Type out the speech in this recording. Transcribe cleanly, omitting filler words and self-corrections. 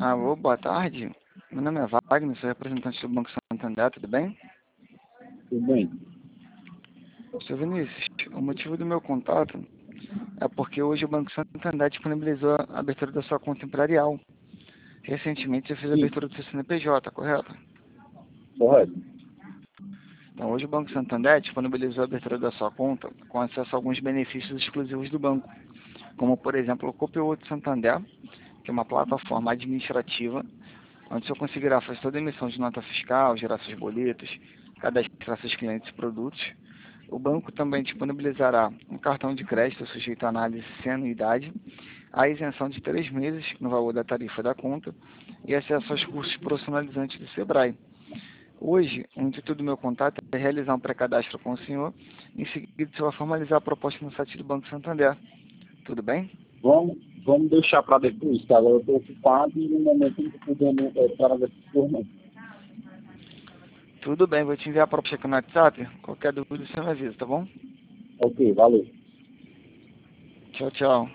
Alô, boa tarde. Meu nome é Wagner, sou representante do Banco Santander, tudo bem? Tudo bem. Seu Vinícius, o motivo do meu contato é porque hoje o Banco Santander disponibilizou a abertura da sua conta empresarial. Recentemente você fez a Sim, abertura do seu CNPJ, correto? correto. Então hoje o Banco Santander disponibilizou a abertura da sua conta com acesso a alguns benefícios exclusivos do banco, como por exemplo o Copilot Santander, que é uma plataforma administrativa onde você conseguirá fazer toda a emissão de nota fiscal, gerar seus boletos, cadastrar seus clientes e produtos. O banco também disponibilizará um cartão de crédito sujeito à análise sem anuidade, a isenção de 3 meses no valor da tarifa da conta e acesso aos cursos profissionalizantes do Sebrae. Hoje, o intuito do meu contato é realizar um pré-cadastro com o senhor, em seguida você vai formalizar a proposta no site do Banco Santander. Tudo bem? Vamos deixar para depois, que agora eu estou ocupado e no momento não estou podendo para ver por não. Tudo bem, vou te enviar a proposta aqui no WhatsApp. Qualquer dúvida você me avisa, tá bom? Ok, valeu. Tchau, tchau.